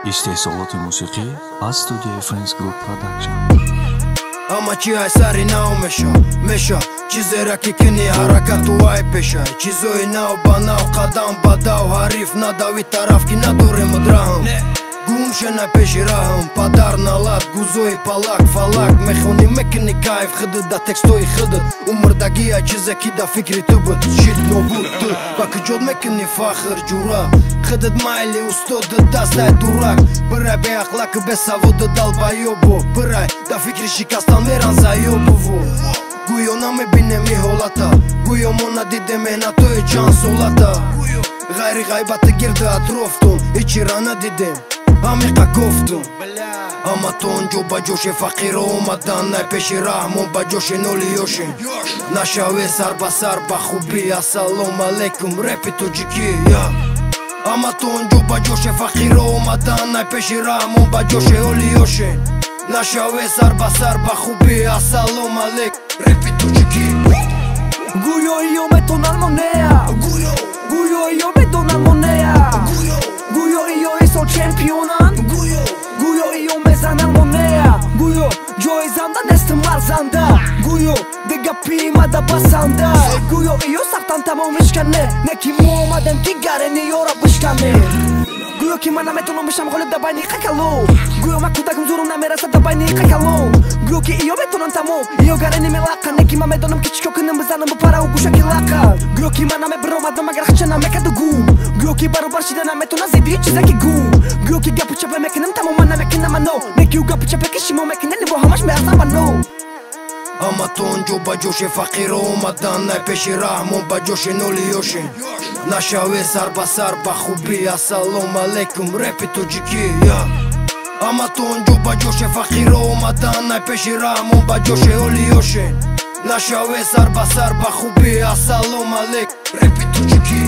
استحصالات موسیقی از استودیوی فرندز گروپ پروداکشن. اما چی های سری ناو میشه چیزی را که کنی حرکت و های پیشه چیزوی ناو با ناو قدم با داو حریف نداوی طرف که ندوری مدراهم گومشه نپیشی راهم پدر نالات گوزوی پلاک فلاک میخونی میکنی کایف خدد دا تکستوی خدد عمردگی های چیزی که دا فکری تو بود شید نو بود تو باکی جود میکنی فاخر جورا خدد مایلی استود دست های دوراک برای به اخلاق به سوود دال بایوبو برای دا فکری شکستان میران زایوبو گویو نمیبینه میهولتا گویو مو ندیده مهنتوی جان سولتا غیری غیبت گرده اطرافتون هیچی را ندیدیم عمیقا گفتم اما تو اونجا با جوش فقیر اومدن نه پیشی رحمون با جوش نولیوشین نشوی سر با سر با خوبی السلام علیکم رپی تو جیکی اما تو اونجا با جوش فقیر اومدن نه پیشی رحمون با جوش نولیوشین نشوی سر با سر با خوبی السلام علیکم رپی تو جیکی Guyo io metto un'armonia Guyo io metto un'armonia Guyo io sono championan Guyo io mesa un'armonia Guyo Joy zanda nestim arzanda Guyo Dega pima da basanda Guyo io sartantamo mishkane Neki muomadem tigareni yora bishkane Guyo ki mana metto non bisham gholib da bayni qakalo Guyo ma kudakim zurum namerasa da bayni qakalo Guyo ki io metto non tamo Io gareni me laqa Neki ma medonim kichko kunim bizanim bupara u gusha ki laqa Guyo ki mana me bromadam magar khachana me kadugum Guyo ki baru barshidana metto nazidi chizaki gum Guyo ki gapu chape mekinim tamo mana mekina mano Neki u gapu chape kishimo mekineni bo hamash me arzan bano اما تو اونجا با جوش فقیر اومدن نه پیشی رحمون با جوش نولیوشین نشوی سر با سر با خوبی السلام علیکم رپی تو جیکی اما تو اونجا با جوش فقیر اومدن نه پیشی رحمون با جوش نولیوشین نشوی سر با سر با خوبی السلام علیکم رپی تو جیکی